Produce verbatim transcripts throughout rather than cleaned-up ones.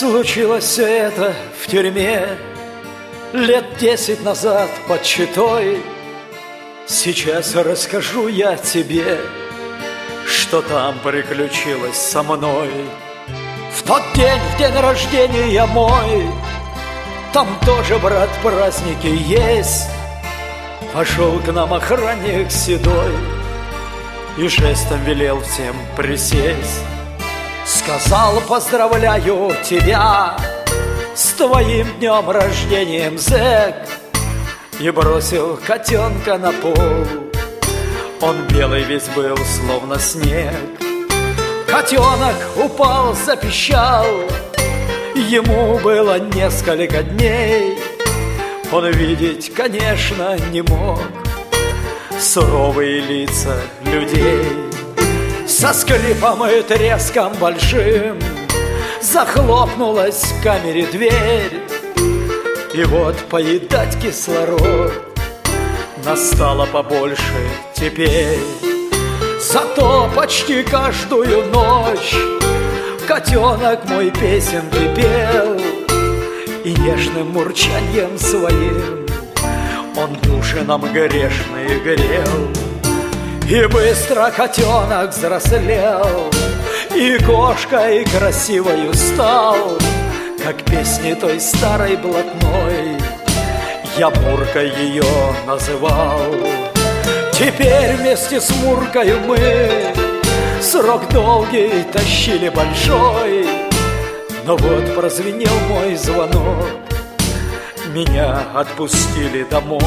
Случилось все это в тюрьме лет десять назад под Читой. Сейчас расскажу я тебе, что там приключилось со мной. В тот день, в день рождения мой, там тоже, брат, праздники есть. Пошел к нам охранник седой и жестом велел всем присесть. Сказал: поздравляю тебя с твоим днем рождения, зэк. И бросил котенка на пол. Он белый весь был, словно снег. Котенок упал, запищал. Ему было несколько дней. Он видеть, конечно, не мог суровые лица людей. Со скрипом и треском большим захлопнулась в камере дверь. И вот поедать кислород настало побольше теперь. Зато почти каждую ночь котенок мой песенки пел, и нежным мурчаньем своим он души нам грешные грел. И быстро котенок взрослел, и кошкой красивою стал, как песни той старой блатной я Муркой ее называл. Теперь вместе с Муркою мы срок долгий тащили большой. Но вот прозвенел мой звонок, меня отпустили домой.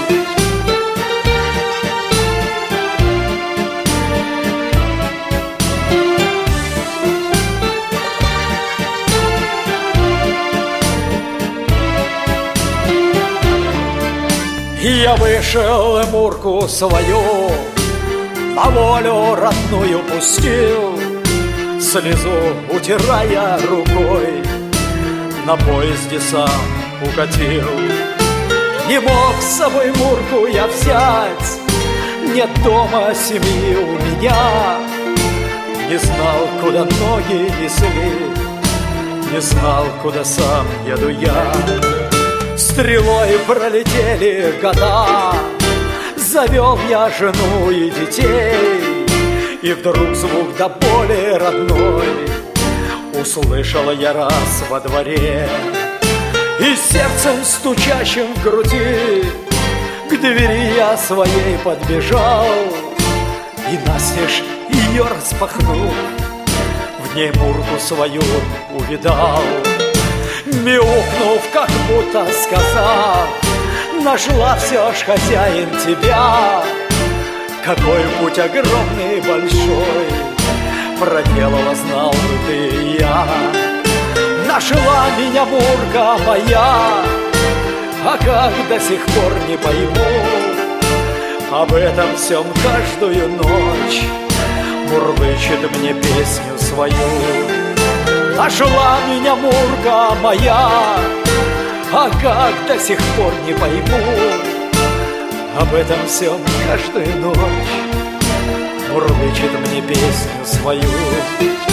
Я вышел Мурку свою на волю родную пустил, слезу утирая рукой, на поезде сам укатил. Не мог с собой Мурку я взять, нет дома семьи у меня. Не знал, куда ноги несли, не знал, куда сам еду я. Стрелой пролетели года, завел я жену и детей. И вдруг звук до боли родной услышала я раз во дворе. И сердцем стучащим в груди к двери я своей подбежал. И настежь ее распахнув, в ней Мурку свою увидал. Мяукнув, как будто сказав: нашла все ж, хозяин, тебя. Какой путь огромный, большой проделала, знал бы ты и я. Нашла меня Мурка моя, а как до сих пор не пойму. Об этом всем каждую ночь мурлычет мне песню свою. Нашла меня Мурка моя, а как до сих пор не пойму. Об этом всем каждую ночь мурлычет мне песню свою.